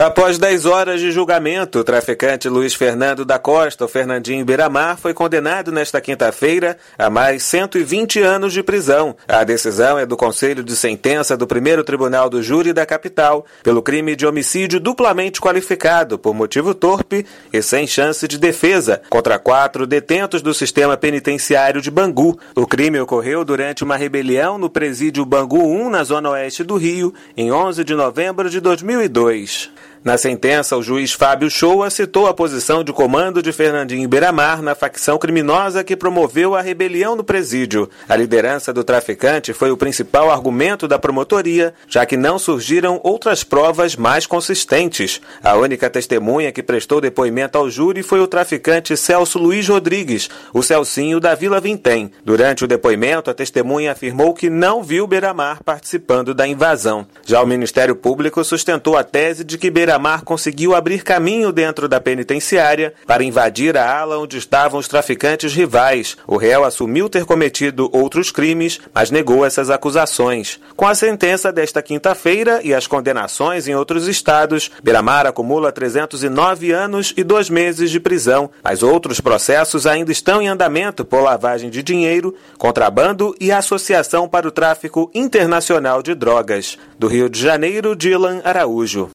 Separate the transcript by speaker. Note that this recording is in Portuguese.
Speaker 1: Após 10 horas de julgamento, o traficante Luiz Fernando da Costa, o Fernandinho Beiramar, foi condenado nesta quinta-feira a mais 120 anos de prisão. A decisão é do Conselho de Sentença do Primeiro Tribunal do Júri da capital, pelo crime de homicídio duplamente qualificado por motivo torpe e sem chance de defesa, contra 4 detentos do sistema penitenciário de Bangu. O crime ocorreu durante uma rebelião no presídio Bangu 1, na zona oeste do Rio, em 11 de novembro de 2002. Na sentença, o juiz Fábio Shoa citou a posição de comando de Fernandinho Beiramar na facção criminosa que promoveu a rebelião no presídio. A liderança do traficante foi o principal argumento da promotoria, já que não surgiram outras provas mais consistentes. A única testemunha que prestou depoimento ao júri foi o traficante Celso Luiz Rodrigues, o Celcinho da Vila Vintém. Durante o depoimento, a testemunha afirmou que não viu Beiramar participando da invasão. Já o Ministério Público sustentou a tese de que Beiramar conseguiu abrir caminho dentro da penitenciária para invadir a ala onde estavam os traficantes rivais. O réu assumiu ter cometido outros crimes, mas negou essas acusações. Com a sentença desta quinta-feira e as condenações em outros estados, Beiramar acumula 309 anos e 2 meses de prisão, mas outros processos ainda estão em andamento por lavagem de dinheiro, contrabando e associação para o tráfico internacional de drogas. Do Rio de Janeiro, Dylan Araújo.